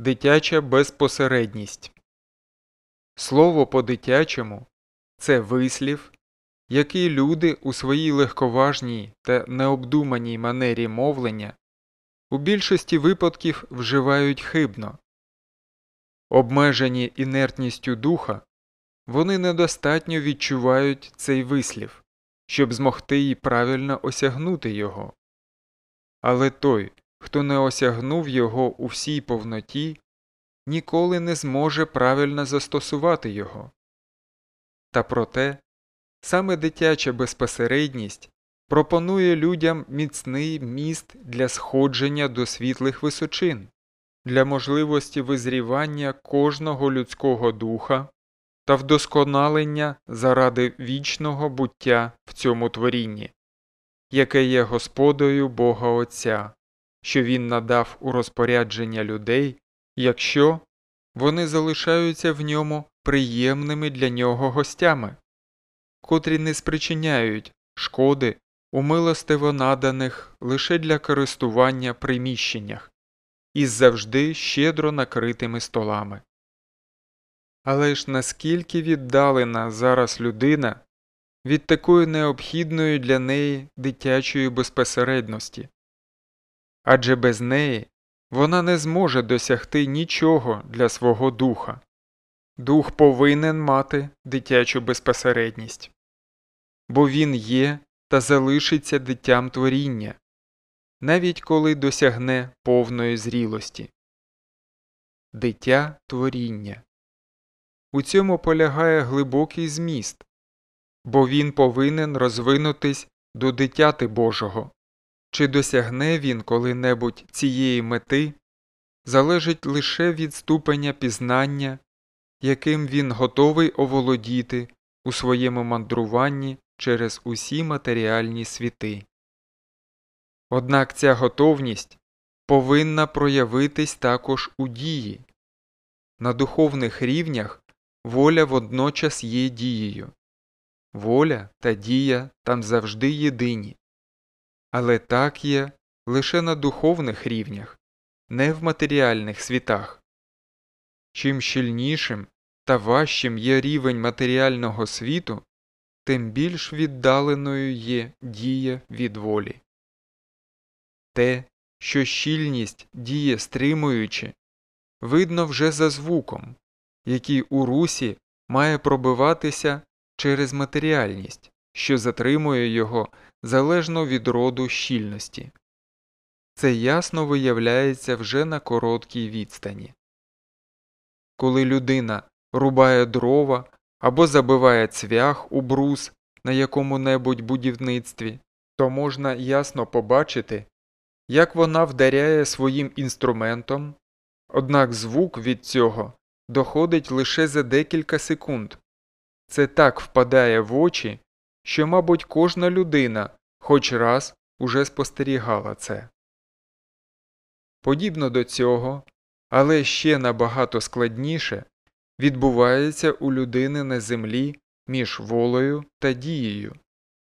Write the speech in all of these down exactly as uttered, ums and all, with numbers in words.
Дитяча безпосередність. Слово по-дитячому – це вислів, який люди у своїй легковажній та необдуманій манері мовлення у більшості випадків вживають хибно. Обмежені інертністю духа, вони недостатньо відчувають цей вислів, щоб змогти й правильно осягнути його. Але той, хто не осягнув його у всій повноті, ніколи не зможе правильно застосувати його. Та проте, саме дитяча безпосередність пропонує людям міцний міст для сходження до світлих височин, для можливості визрівання кожного людського духа та вдосконалення заради вічного буття в цьому творінні, яке є господою Бога Отця, що Він надав у розпорядження людей, якщо вони залишаються в ньому приємними для нього гостями, котрі не спричиняють шкоди у милостиво наданих лише для користування приміщеннях із завжди щедро накритими столами. Але ж наскільки віддалена зараз людина від такої необхідної для неї дитячої безпосередності? Адже без неї вона не зможе досягти нічого для свого духа. Дух повинен мати дитячу безпосередність, бо він є та залишиться дитям творіння, навіть коли досягне повної зрілості. Дитя творіння. У цьому полягає глибокий зміст, бо він повинен розвинутись до дитяти Божого. Чи досягне він коли-небудь цієї мети, залежить лише від ступеня пізнання, яким він готовий оволодіти у своєму мандруванні через усі матеріальні світи. Однак ця готовність повинна проявитись також у дії. На духовних рівнях воля водночас є дією. Воля та дія там завжди єдині. Але так є лише на духовних рівнях, не в матеріальних світах. Чим щільнішим та важчим є рівень матеріального світу, тим більш віддаленою є дія від волі. Те, що щільність діє стримуючи, видно вже за звуком, який у русі має пробиватися через матеріальність, що затримує його залежно від роду щільності. Це ясно виявляється вже на короткій відстані. Коли людина рубає дрова або забиває цвях у брус на якому-небудь будівництві, то можна ясно побачити, як вона вдаряє своїм інструментом, однак звук від цього доходить лише за декілька секунд. Це так впадає в очі, що, мабуть, кожна людина хоч раз уже спостерігала це. Подібно до цього, але ще набагато складніше, відбувається у людини на землі між волею та дією.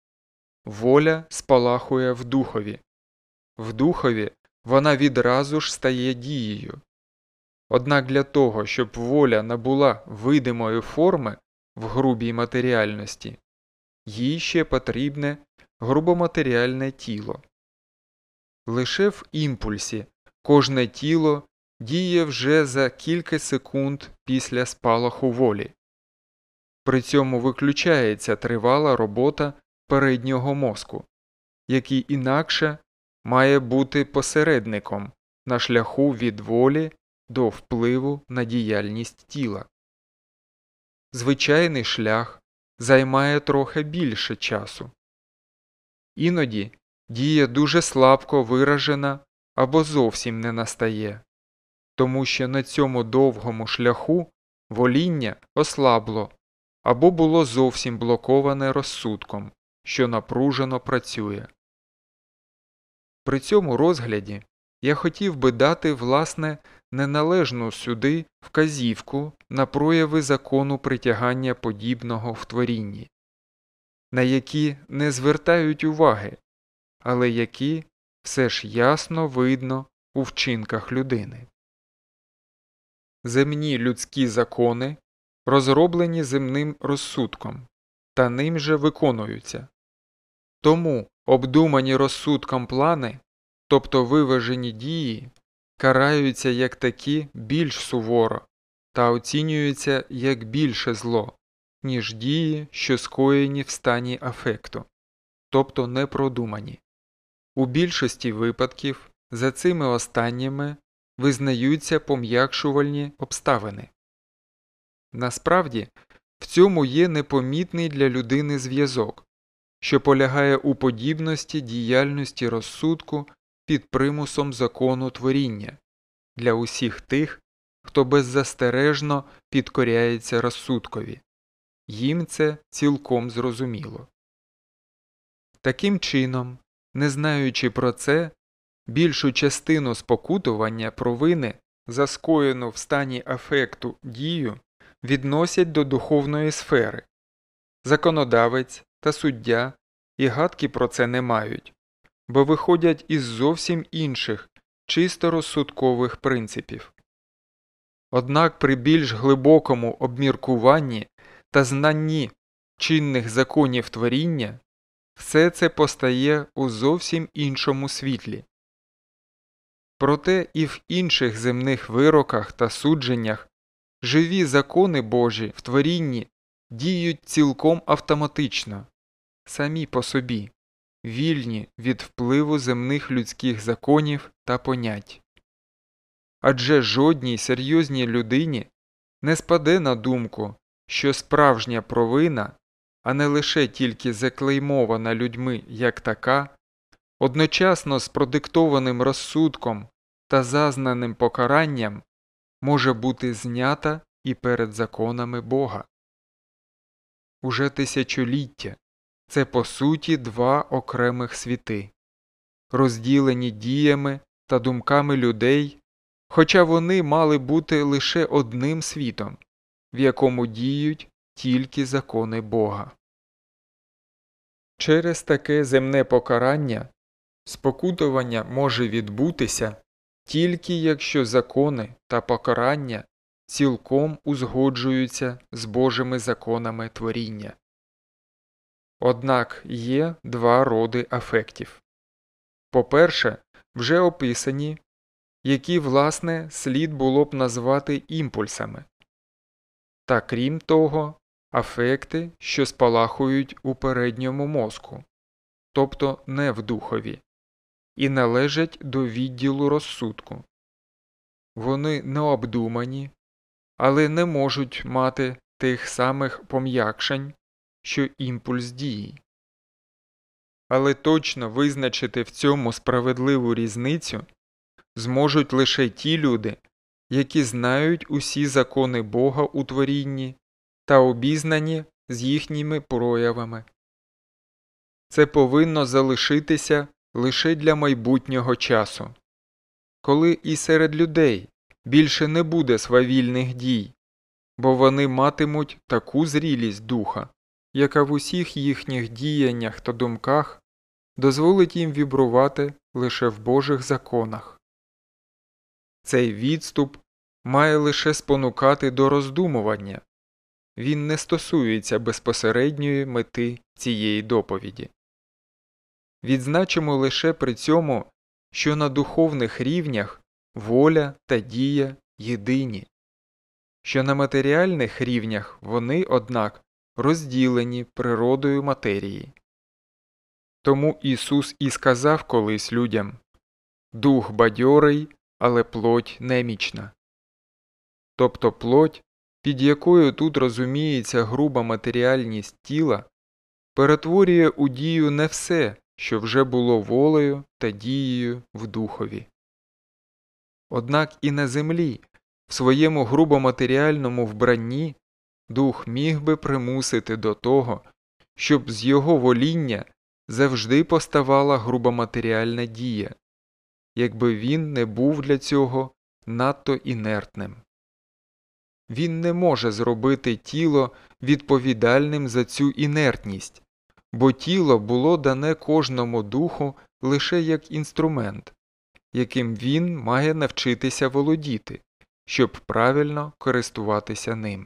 Воля спалахує в духові. В духові вона відразу ж стає дією. Однак для того, щоб воля набула видимої форми в грубій матеріальності, їй ще потрібне грубоматеріальне тіло. Лише в імпульсі кожне тіло діє вже за кілька секунд після спалаху волі. При цьому виключається тривала робота переднього мозку, який інакше має бути посередником на шляху від волі до впливу на діяльність тіла. Звичайний шлях займає трохи більше часу. Іноді дія дуже слабко виражена або зовсім не настає, тому що на цьому довгому шляху воління ослабло або було зовсім блоковане розсудком, що напружено працює. При цьому розгляді я хотів би дати, власне, неналежну сюди вказівку на прояви закону притягання подібного в творінні, на які не звертають уваги, але які все ж ясно видно у вчинках людини. земні людські закони, розроблені земним розсудком, та ним же виконуються. Тому обдумані розсудком плани, тобто виважені дії, караються як такі більш суворо та оцінюються як більше зло, ніж дії, що скоєні в стані афекту, тобто непродумані. У більшості випадків за цими останніми визнаються пом'якшувальні обставини. Насправді, в цьому є непомітний для людини зв'язок, що полягає у подібності діяльності розсудку під примусом закону творіння для усіх тих, хто беззастережно підкоряється розсудкові. Їм це цілком зрозуміло. Таким чином, не знаючи про це, більшу частину спокутування провини за скоєну в стані афекту дію відносять до духовної сфери. Законодавець та суддя і гадки про це не мають, бо виходять із зовсім інших, чисто розсудкових принципів. Однак при більш глибокому обміркуванні та знанні чинних законів творіння все це постає у зовсім іншому світлі. Проте і в інших земних вироках та судженнях живі закони Божі в творінні діють цілком автоматично, самі по собі, вільні від впливу земних людських законів та понять. Адже жодній серйозній людині не спаде на думку, що справжня провина, а не лише тільки заклеймована людьми як така, одночасно з продиктованим розсудком та зазнаним покаранням може бути знята і перед законами Бога. Уже тисячоліття – це по суті два окремих світи, розділені діями та думками людей, хоча вони мали бути лише одним світом, в якому діють тільки закони Бога. Через таке земне покарання спокутування може відбутися тільки якщо закони та покарання цілком узгоджуються з Божими законами творіння. Однак є два роди афектів. По-перше, вже описані, які, власне, слід було б назвати імпульсами. Та крім того, афекти, що спалахують у передньому мозку, тобто не в духові, і належать до відділу розсудку. Вони необдумані, але не можуть мати тих самих пом'якшень, що імпульс дії. Але точно визначити в цьому справедливу різницю зможуть лише ті люди, які знають усі закони Бога у творінні та обізнані з їхніми проявами. Це повинно залишитися лише для майбутнього часу, коли і серед людей більше не буде свавільних дій, бо вони матимуть таку зрілість духа, яка в усіх їхніх діяннях та думках дозволить їм вібрувати лише в Божих законах. Цей відступ має лише спонукати до роздумування, він не стосується безпосередньої мети цієї доповіді. Відзначимо лише при цьому, що на духовних рівнях воля та дія єдині, що на матеріальних рівнях вони, однак, розділені природою матерії. Тому Ісус і сказав колись людям: «Дух бадьорий, але плоть немічна». Тобто плоть, під якою тут розуміється груба матеріальність тіла, перетворює у дію не все, що вже було волею та дією в духові. Однак і на землі, в своєму грубоматеріальному вбранні, дух міг би примусити до того, щоб з його воління завжди поставала грубоматеріальна дія, якби він не був для цього надто інертним. Він не може зробити тіло відповідальним за цю інертність, бо тіло було дане кожному духу лише як інструмент, яким він має навчитися володіти, щоб правильно користуватися ним.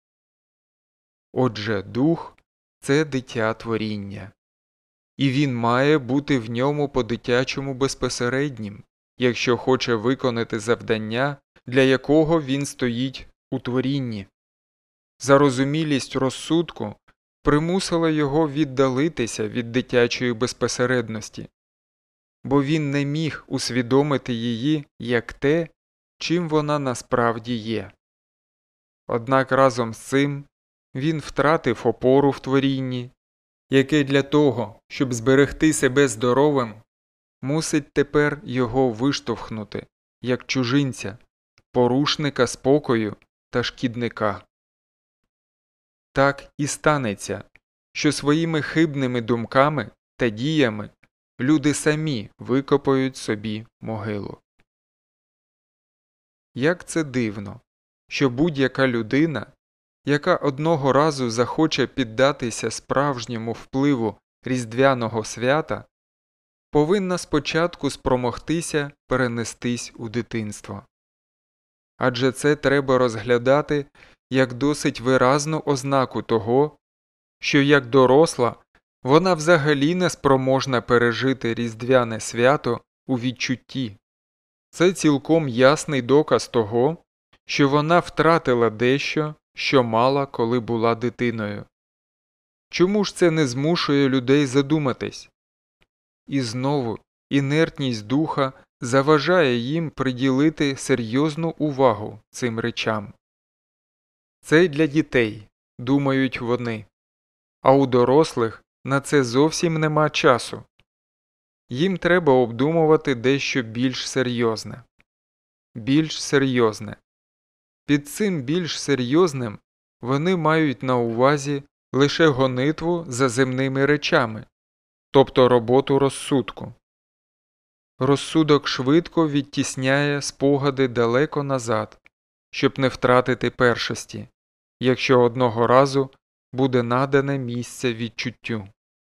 Отже, дух – це дитя творіння. І він має бути в ньому по-дитячому безпосереднім, якщо хоче виконати завдання, для якого він стоїть у творінні. Зарозумілість розсудку примусила його віддалитися від дитячої безпосередності, бо він не міг усвідомити її як те, чим вона насправді є. Однак разом з цим він втратив опору в творінні, яке для того, щоб зберегти себе здоровим, мусить тепер його виштовхнути, як чужинця, порушника спокою та шкідника. Так і станеться, що своїми хибними думками та діями люди самі викопають собі могилу. Як це дивно, що будь-яка людина, яка одного разу захоче піддатися справжньому впливу Різдвяного свята, повинна спочатку спромогтися перенестись у дитинство. Адже це треба розглядати як досить виразну ознаку того, що як доросла вона взагалі не спроможна пережити Різдвяне свято у відчутті. Це цілком ясний доказ того, що вона втратила дещо, що мала, коли була дитиною. Чому ж це не змушує людей задуматись? І знову інертність духа заважає їм приділити серйозну увагу цим речам. Це для дітей, думають вони, а у дорослих на це зовсім нема часу. Їм треба обдумувати дещо більш серйозне. Більш серйозне. Під цим більш серйозним вони мають на увазі лише гонитву за земними речами, тобто роботу розсудку. Розсудок швидко відтісняє спогади далеко назад, щоб не втратити першості, якщо одного разу буде надане місце відчуттю.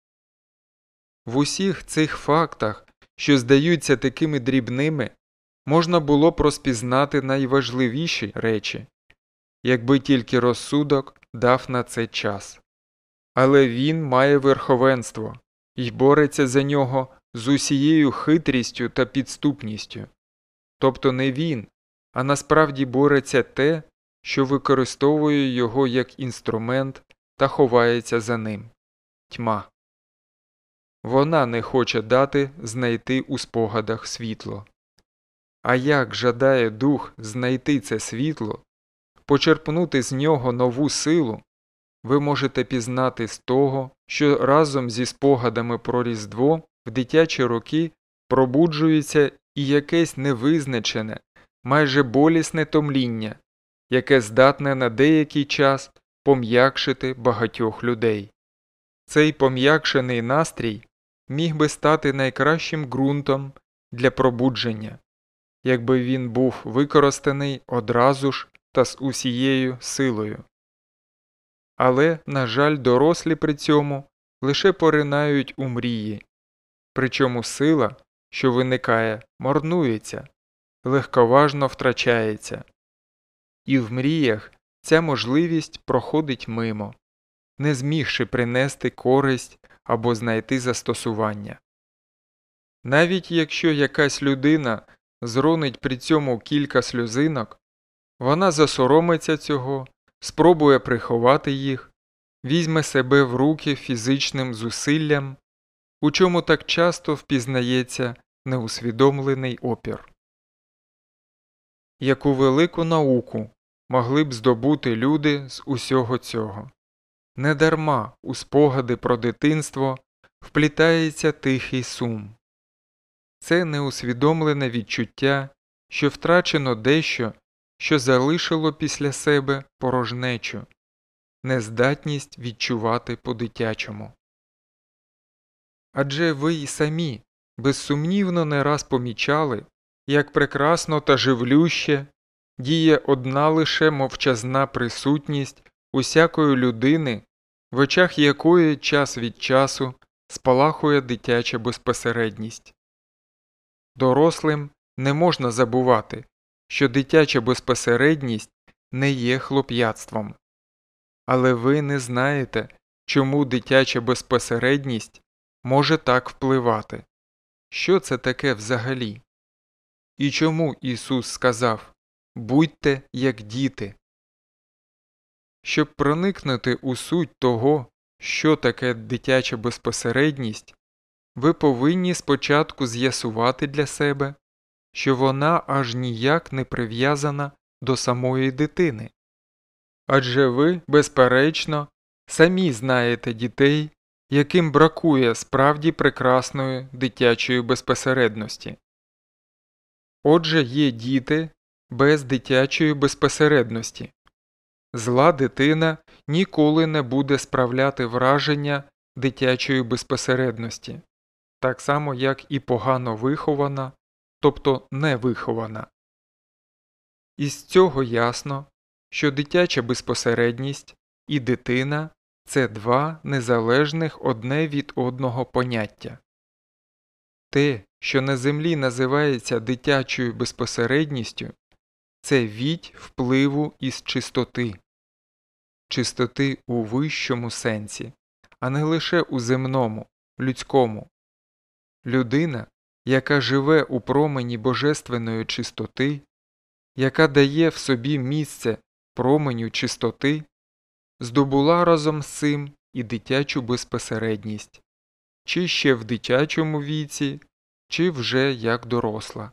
В усіх цих фактах, що здаються такими дрібними, можна було б розпізнати найважливіші речі, якби тільки розсудок дав на це час. Але він має верховенство і бореться за нього з усією хитрістю та підступністю. Тобто не він, а насправді бореться те, що використовує його як інструмент та ховається за ним – тьма. Вона не хоче дати знайти у спогадах світло. А як жадає дух знайти це світло, почерпнути з нього нову силу, ви можете пізнати з того, що разом зі спогадами про Різдво в дитячі роки пробуджується і якесь невизначене, майже болісне томління, яке здатне на деякий час пом'якшити багатьох людей. Цей пом'якшений настрій міг би стати найкращим ґрунтом для пробудження, якби він був використаний одразу ж та з усією силою. Але, на жаль, дорослі при цьому лише поринають у мрії, причому сила, що виникає, марнується, легковажно втрачається. І в мріях ця можливість проходить мимо, не змігши принести користь або знайти застосування. Навіть якщо якась людина зронить при цьому кілька сльозинок, вона засоромиться цього, спробує приховати їх, візьме себе в руки фізичним зусиллям, у чому так часто впізнається неусвідомлений опір. Яку велику науку могли б здобути люди з усього цього? Недарма у спогади про дитинство вплітається тихий сум. Це неусвідомлене відчуття, що втрачено дещо, що залишило після себе порожнечу, нездатність відчувати по-дитячому. Адже ви й самі безсумнівно не раз помічали, як прекрасно та живлюще діє одна лише мовчазна присутність усякої людини, в очах якої час від часу спалахує дитяча безпосередність. Дорослим не можна забувати, що дитяча безпосередність не є хлоп'ятством. Але ви не знаєте, чому дитяча безпосередність може так впливати. Що це таке взагалі? І чому Ісус сказав «Будьте як діти»? Щоб проникнути у суть того, що таке дитяча безпосередність, ви повинні спочатку з'ясувати для себе, що вона аж ніяк не прив'язана до самої дитини. Адже ви, безперечно, самі знаєте дітей, яким бракує справді прекрасної дитячої безпосередності. Отже, є діти без дитячої безпосередності. Зла дитина ніколи не буде справляти враження дитячої безпосередності, так само як і погано вихована, тобто невихована. Із цього ясно, що дитяча безпосередність і дитина – це два незалежних одне від одного поняття. Те, що на землі називається дитячою безпосередністю, це відь впливу із чистоти. Чистоти у вищому сенсі, а не лише у земному, людському. Людина, яка живе у промені божественної чистоти, яка дає в собі місце променю чистоти, здобула разом з цим і дитячу безпосередність, чи ще в дитячому віці, чи вже як доросла.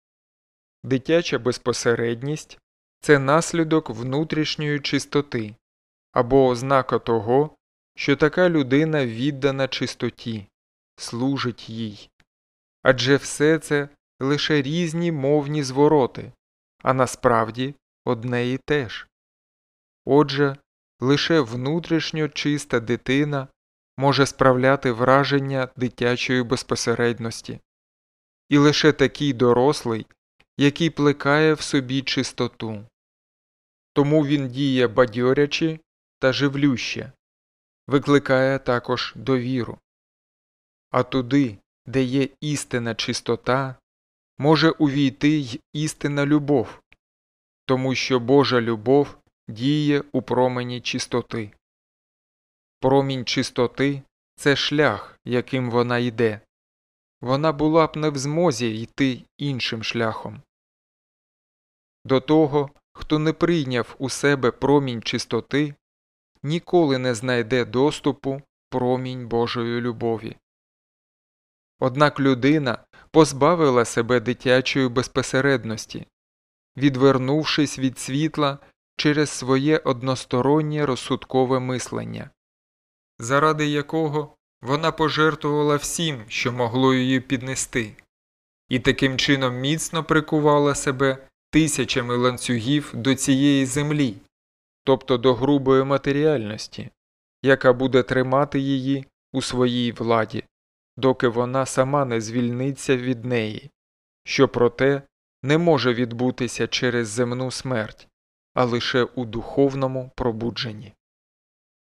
Дитяча безпосередність – це наслідок внутрішньої чистоти, або ознака того, що така людина віддана чистоті, служить їй. Адже все це лише різні мовні звороти, а насправді одне і те ж. Отже, лише внутрішньо чиста дитина може справляти враження дитячої безпосередності. І лише такий дорослий, який плекає в собі чистоту. Тому він діє бадьоряче та живлюще, викликає також довіру. А туди, де є істинна чистота, може увійти й істинна любов, тому що Божа любов діє у промені чистоти. Промінь чистоти – це шлях, яким вона йде. Вона була б не в змозі йти іншим шляхом. До того, хто не прийняв у себе промінь чистоти, ніколи не знайде доступу промінь Божої любові. Однак людина позбавила себе дитячої безпосередності, відвернувшись від світла через своє одностороннє розсудкове мислення, заради якого вона пожертвувала всім, що могло її піднести, і таким чином міцно прикувала себе тисячами ланцюгів до цієї землі, тобто до грубої матеріальності, яка буде тримати її у своїй владі, доки вона сама не звільниться від неї, що проте не може відбутися через земну смерть, а лише у духовному пробудженні.